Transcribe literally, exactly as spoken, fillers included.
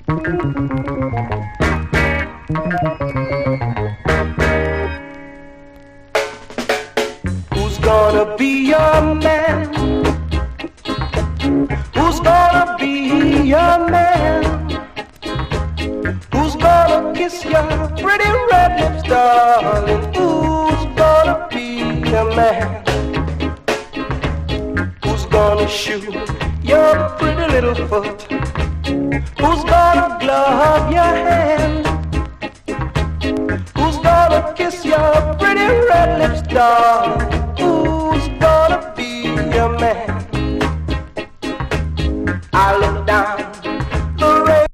Who's gonna be your man? Who's gonna be your man? Who's gonna kiss your pretty red lips, darling? Who's gonna be your man? Who's gonna shoot your pretty little foot? Who's gonna glove your hand? Who's gonna kiss your pretty red lips, darling? Who's gonna be your man?